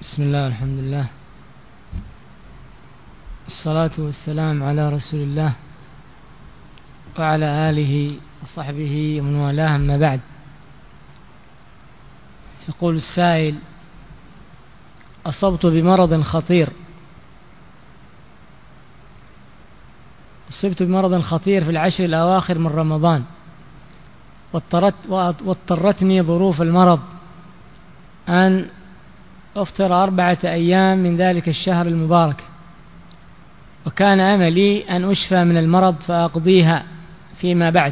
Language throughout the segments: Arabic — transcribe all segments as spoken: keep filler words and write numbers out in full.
بسم الله والحمد لله، الصلاة والسلام على رسول الله وعلى آله وصحبه ومن والاه، أما بعد. يقول السائل: أصبت بمرض خطير أصبت بمرض خطير في العشر الأواخر من رمضان، واضطرت واضطرتني ظروف المرض أن أفطر أربعة أيام من ذلك الشهر المبارك، وكان أملي أن أشفى من المرض فأقضيها فيما بعد،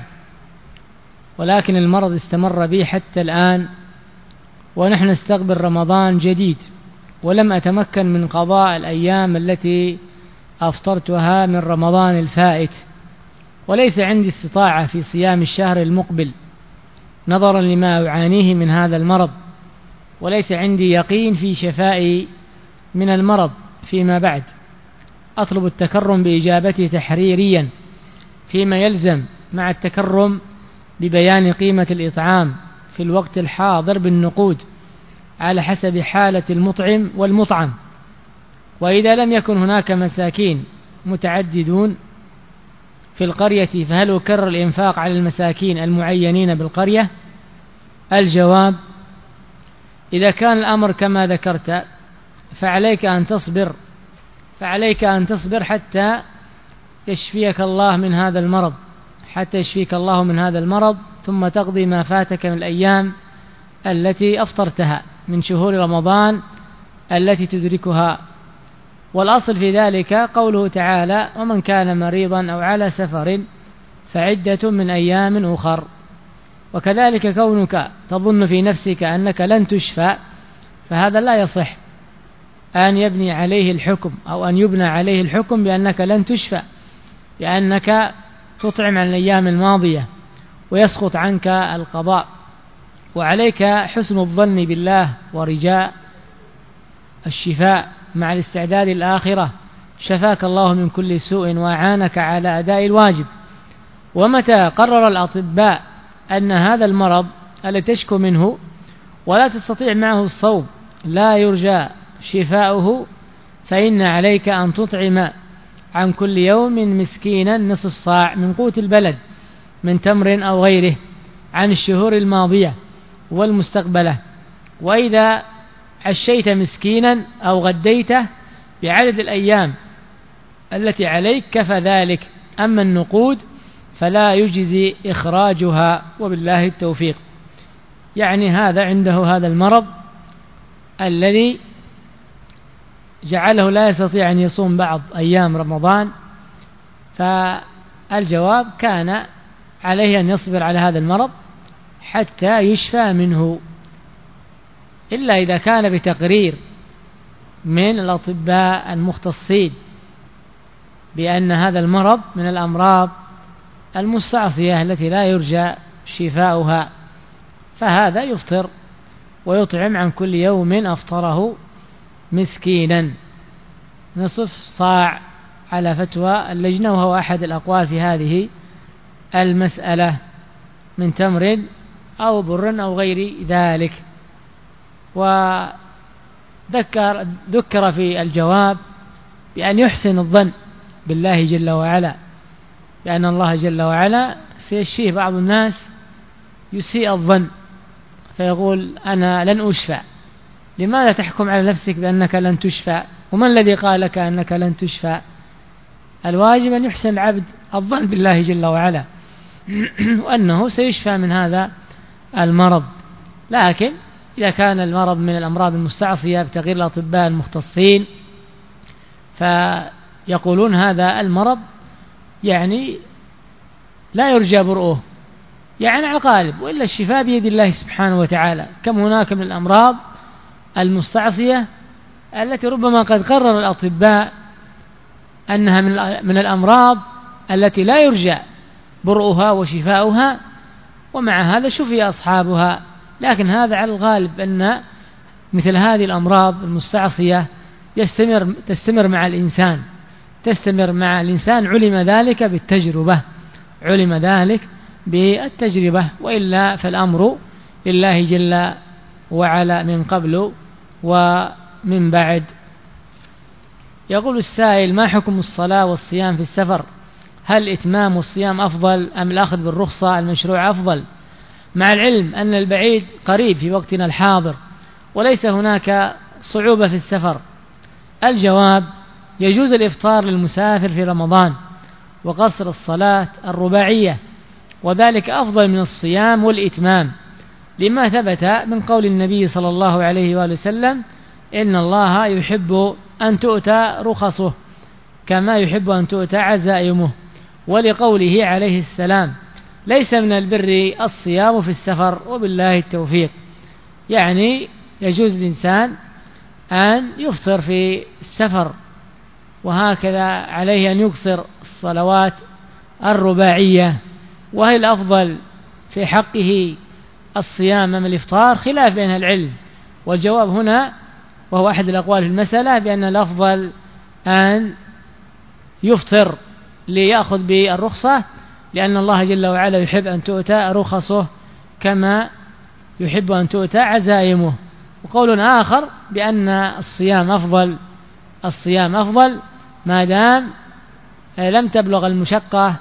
ولكن المرض استمر بي حتى الآن، ونحن نستقبل رمضان جديد، ولم أتمكن من قضاء الأيام التي أفطرتها من رمضان الفائت، وليس عندي استطاعة في صيام الشهر المقبل نظرا لما أعانيه من هذا المرض، وليس عندي يقين في شفائي من المرض فيما بعد. أطلب التكرم بإجابتي تحريريا فيما يلزم، مع التكرم ببيان قيمة الإطعام في الوقت الحاضر بالنقود على حسب حالة المطعم والمطعم، وإذا لم يكن هناك مساكين متعددون في القرية فهل أكرر الإنفاق على المساكين المعينين بالقرية؟ الجواب: إذا كان الأمر كما ذكرت فعليك أن تصبر فعليك أن تصبر حتى يشفيك الله من هذا المرض حتى يشفيك الله من هذا المرض ثم تقضي ما فاتك من الأيام التي أفطرتها من شهور رمضان التي تدركها. والأصل في ذلك قوله تعالى: ومن كان مريضا أو على سفر فعدة من أيام أخر. وكذلك كونك تظن في نفسك أنك لن تشفى فهذا لا يصح أن يبني عليه الحكم أو أن يبنى عليه الحكم بأنك لن تشفى، لأنك تطعم عن الأيام الماضية ويسقط عنك القضاء، وعليك حسن الظن بالله ورجاء الشفاء مع الاستعداد الآخرة. شفاك الله من كل سوء وأعانك على أداء الواجب. ومتى قرر الأطباء أن هذا المرض الذي تشكو منه ولا تستطيع معه الصوم لا يرجى شفاؤه، فإن عليك أن تطعم عن كل يوم مسكينا نصف صاع من قوت البلد من تمر أو غيره عن الشهور الماضية والمستقبلة. وإذا عشيت مسكينا أو غديته بعدد الأيام التي عليك كفى ذلك. أما النقود فلا يجزي إخراجها، وبالله التوفيق. يعني هذا عنده هذا المرض الذي جعله لا يستطيع أن يصوم بعض أيام رمضان، فالجواب كان عليه أن يصبر على هذا المرض حتى يشفى منه، إلا إذا كان بتقرير من الأطباء المختصين بأن هذا المرض من الأمراض المستعصية التي لا يرجى شفاؤها، فهذا يفطر ويطعم عن كل يوم أفطره مسكينا نصف صاع على فتوى اللجنة، وهو أحد الأقوال في هذه المسألة من تمر أو بر أو غير ذلك. وذكر ذكر في الجواب بأن يحسن الظن بالله جل وعلا، بأن الله جل وعلا سيشفيه. بعض الناس يسيء الظن فيقول: أنا لن أشفى. لماذا تحكم على نفسك بأنك لن تشفى؟ ومن الذي قال لك أنك لن تشفى؟ الواجب أن يحسن العبد الظن بالله جل وعلا وأنه سيشفى من هذا المرض. لكن إذا كان المرض من الأمراض المستعصية بتغيير الأطباء المختصين فيقولون هذا المرض يعني لا يرجى برؤه، يعني على الغالب، وإلا الشفاء بيد الله سبحانه وتعالى. كم هناك من الأمراض المستعصية التي ربما قد قرر الأطباء أنها من الأمراض التي لا يرجى برؤها وشفاؤها، ومع هذا شفي أصحابها. لكن هذا على الغالب أن مثل هذه الأمراض المستعصية يستمر تستمر مع الإنسان تستمر مع الإنسان علم ذلك بالتجربة علم ذلك بالتجربة وإلا فالأمر لله جل وعلا من قبل من بعد. يقول السائل: ما حكم الصلاة والصيام في السفر؟ هل إتمام الصيام أفضل أم الأخذ بالرخصة المشروع أفضل؟ مع العلم أن البعيد قريب في وقتنا الحاضر وليس هناك صعوبة في السفر. الجواب: يجوز الإفطار للمسافر في رمضان وقصر الصلاة الرباعية، وذلك أفضل من الصيام والإتمام، لما ثبت من قول النبي صلى الله عليه وآله وسلم: إن الله يحب أن تؤتى رخصه كما يحب أن تؤتى عزائمه، ولقوله عليه السلام: ليس من البر الصيام في السفر وبالله التوفيق. يعني يجوز الإنسان أن يفطر في السفر، وهكذا عليه أن يقصر الصلوات الرباعية. وهي الأفضل في حقه الصيام أم الإفطار؟ خلاف بين العلم، والجواب هنا وهو أحد الأقوال في المسألة بأن الأفضل أن يفطر ليأخذ بالرخصة، لأن الله جل وعلا يحب أن تؤتى رخصه كما يحب أن تؤتى عزائمه. وقول آخر بأن الصيام أفضل الصيام أفضل ما دام لم تبلغ المشقة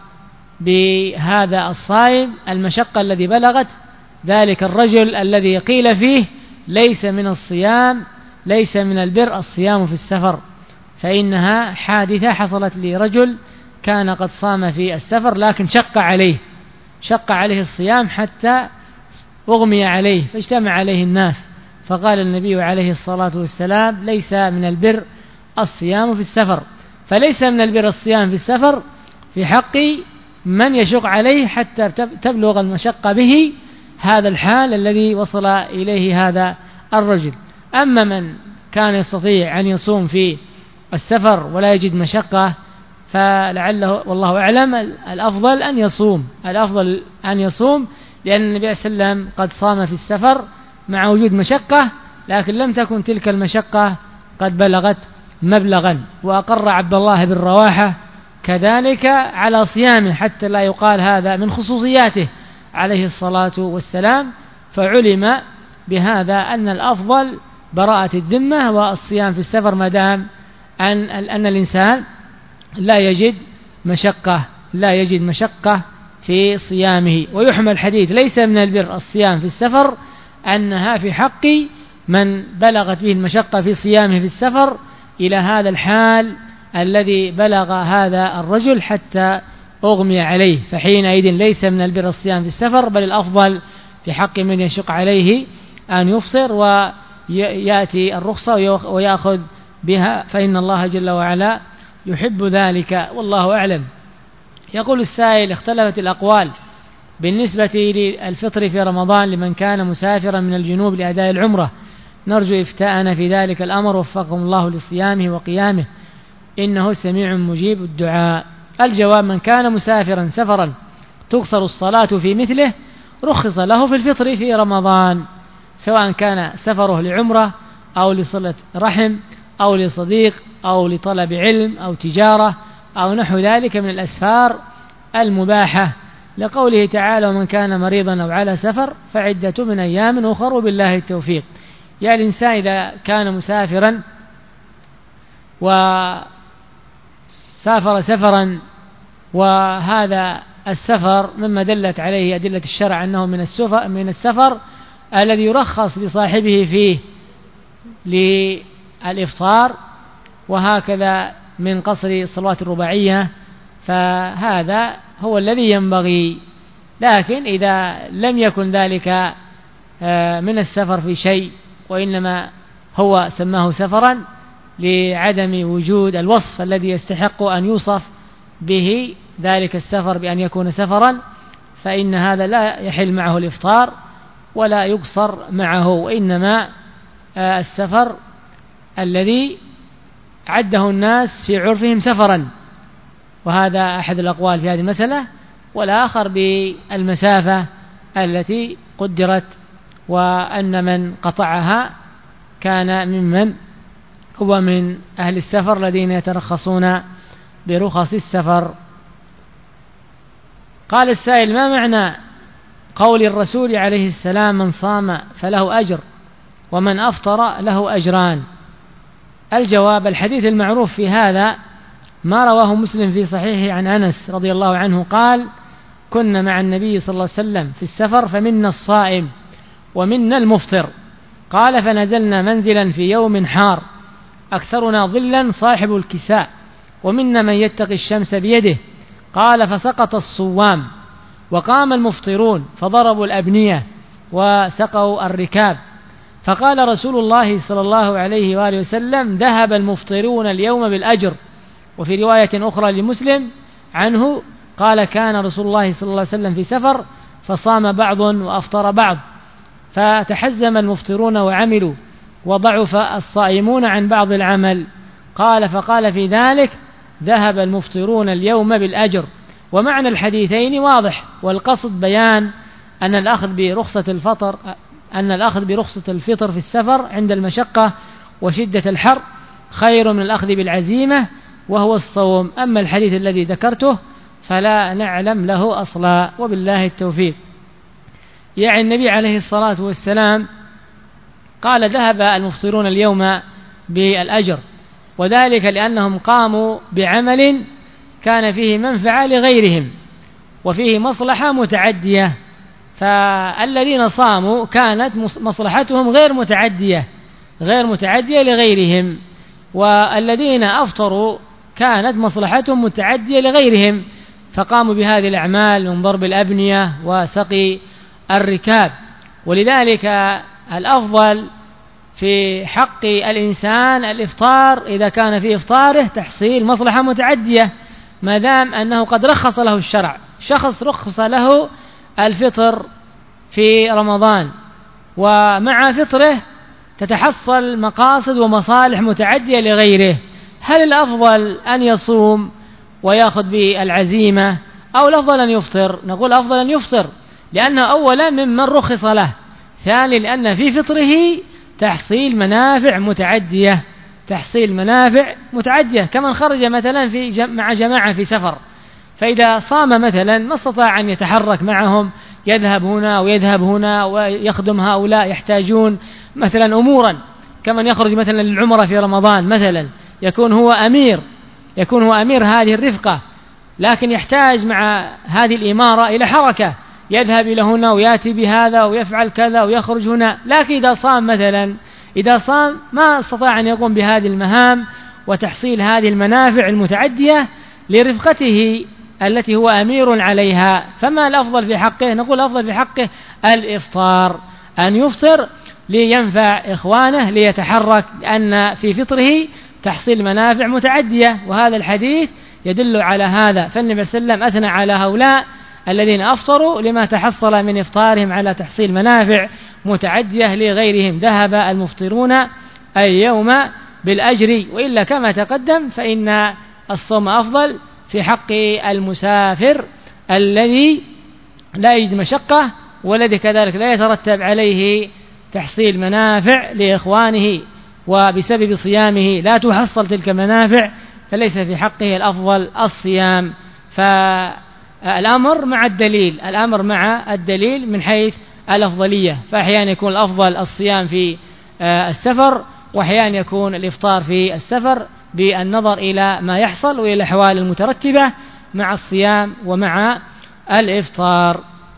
بهذا الصائم المشقة الذي بلغت ذلك الرجل الذي قيل فيه ليس من الصيام ليس من البر الصيام في السفر، فإنها حادثة حصلت لرجل كان قد صام في السفر لكن شق عليه شق عليه الصيام حتى أغمي عليه فاجتمع عليه الناس، فقال النبي عليه الصلاة والسلام: ليس من البر الصيام في السفر. فليس من البر الصيام في السفر في حق من يشق عليه حتى تبلغ المشقة به هذا الحال الذي وصل إليه هذا الرجل. أما من كان يستطيع أن يصوم في السفر ولا يجد مشقة فلعله والله أعلم الأفضل أن يصوم الأفضل أن يصوم لأن النبي صلى الله عليه وسلم قد صام في السفر مع وجود مشقة، لكن لم تكن تلك المشقة قد بلغت مبلغا. وأقر عبد الله بن رواحة كذلك على صيامه حتى لا يقال هذا من خصوصياته عليه الصلاة والسلام، فعلم بهذا أن الأفضل براءة الذمة والصيام في السفر ما دام أن, أن الإنسان لا يجد مشقة لا يجد مشقة في صيامه. ويحمل الحديث ليس من البر الصيام في السفر أنها في حق من بلغت به المشقة في صيامه في السفر إلى هذا الحال الذي بلغ هذا الرجل حتى أغمي عليه، فحينئذ ليس من البر الصيام في السفر، بل الأفضل في حق من يشق عليه أن يفطر ويأتي الرخصة ويأخذ بها، فإن الله جل وعلا يحب ذلك والله أعلم. يقول السائل: اختلفت الأقوال بالنسبة للفطر في رمضان لمن كان مسافرا من الجنوب لأداء العمرة، نرجو إفتاءنا في ذلك الأمر وفقكم الله لصيامه وقيامه إنه سميع مجيب الدعاء. الجواب: من كان مسافرا سفرا تقصر الصلاة في مثله رخص له في الفطر في رمضان، سواء كان سفره لعمرة أو لصلة رحم أو لصديق أو لطلب علم أو تجارة أو نحو ذلك من الأسفار المباحة، لقوله تعالى: ومن كان مريضا أو على سفر فعدة من أيام أخر وبالله التوفيق. يعني الإنسان إذا كان مسافرا وسافر سفرا وهذا السفر مما دلت عليه أدلة الشرع أنه من السفر, من السفر الذي يرخص لصاحبه فيه للإفطار، وهكذا من قصر الصلوات الرباعية، فهذا هو الذي ينبغي. لكن إذا لم يكن ذلك من السفر في شيء وإنما هو سماه سفرا لعدم وجود الوصف الذي يستحق أن يوصف به ذلك السفر بأن يكون سفرا، فإن هذا لا يحل معه الإفطار ولا يقصر معه، وإنما السفر الذي عده الناس في عرفهم سفرا، وهذا أحد الأقوال في هذه المسألة، والآخر بالمسافة التي قدرت، وأن من قطعها كان ممن هو من أهل السفر الذين يترخصون برخص السفر. قال السائل: ما معنى قول الرسول عليه السلام: من صام فله أجر ومن أفطر له أجران؟ الجواب: الحديث المعروف في هذا ما رواه مسلم في صحيحه عن أنس رضي الله عنه قال: كنا مع النبي صلى الله عليه وسلم في السفر فمنا الصائم ومنا المفطر، قال: فنزلنا منزلا في يوم حار أكثرنا ظلا صاحب الكساء، ومنا من يتقي الشمس بيده، قال: فسقط الصوام وقام المفطرون فضربوا الأبنية وسقوا الركاب، فقال رسول الله صلى الله عليه وآله وسلم: ذهب المفطرون اليوم بالأجر. وفي رواية أخرى لمسلم عنه قال: كان رسول الله صلى الله عليه وسلم في سفر فصام بعض وأفطر بعض، فتحزم المفطرون وعملوا، وضعف الصائمون عن بعض العمل، قال: فقال في ذلك: ذهب المفطرون اليوم بالأجر. ومعنى الحديثين واضح، والقصد بيان أن الأخذ برخصة الفطر أن الأخذ برخصة الفطر في السفر عند المشقة وشدة الحر خير من الأخذ بالعزيمة وهو الصوم. أما الحديث الذي ذكرته فلا نعلم له أصلا، وبالله التوفيق. يعني النبي عليه الصلاة والسلام قال: ذهب المفطرون اليوم بالأجر، وذلك لأنهم قاموا بعمل كان فيه منفعة لغيرهم وفيه مصلحة متعدية، فالذين صاموا كانت مصلحتهم غير متعدية غير متعدية لغيرهم، والذين أفطروا كانت مصلحتهم متعدية لغيرهم، فقاموا بهذه الأعمال من ضرب الأبنية وسقي الركاب. ولذلك الأفضل في حق الإنسان الإفطار إذا كان في إفطاره تحصيل مصلحة متعدية، ما دام أنه قد رخص له الشرع. شخص رخص له الفطر في رمضان، ومع فطره تتحصل مقاصد ومصالح متعدية لغيره، هل الأفضل أن يصوم ويأخذ بالعزيمة أو الأفضل أن يفطر؟ نقول أفضل أن يفطر، لأنه أولا ممن رخص له، ثانيا لأن في فطره تحصيل منافع متعدية تحصيل منافع متعدية كمن خرج مثلا في جم مع جماعة في سفر، فإذا صام مثلا ما استطاع أن يتحرك معهم، يذهب هنا ويذهب هنا ويخدم هؤلاء يحتاجون مثلا أمورا، كمن يخرج مثلا للعمرة في رمضان مثلا، يكون هو أمير يكون هو أمير هذه الرفقة، لكن يحتاج مع هذه الإمارة إلى حركة، يذهب إلى هنا ويأتي بهذا ويفعل كذا ويخرج هنا. لكن إذا صام مثلا إذا صام ما استطاع أن يقوم بهذه المهام وتحصيل هذه المنافع المتعدية لرفقته التي هو أمير عليها، فما الأفضل في حقه؟ نقول الأفضل في حقه الإفطار، أن يفطر لينفع إخوانه ليتحرك، لأن في فطره تحصيل منافع متعدية، وهذا الحديث يدل على هذا. فالنبي صلى الله عليه وسلم أثنى على هؤلاء الذين أفطروا لما تحصل من إفطارهم على تحصيل منافع متعدية لغيرهم. ذهب المفطرون اليوم بالأجر، وإلا كما تقدم فإن الصوم أفضل في حق المسافر الذي لا يجد مشقة والذي كذلك لا يترتب عليه تحصيل منافع لإخوانه، وبسبب صيامه لا تحصل تلك المنافع، فليس في حقه الأفضل الصيام. فالأمر مع الدليل الأمر مع الدليل من حيث الأفضلية، فأحيانا يكون الأفضل الصيام في السفر، وأحيانا يكون الإفطار في السفر بالنظر إلى ما يحصل وإلى الأحوال المترتبة مع الصيام ومع الإفطار.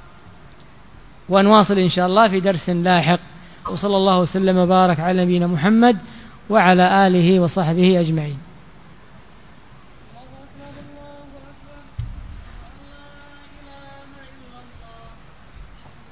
ونواصل إن شاء الله في درس لاحق، وصلى الله وسلم وبارك على نبينا محمد وعلى آله وصحبه أجمعين.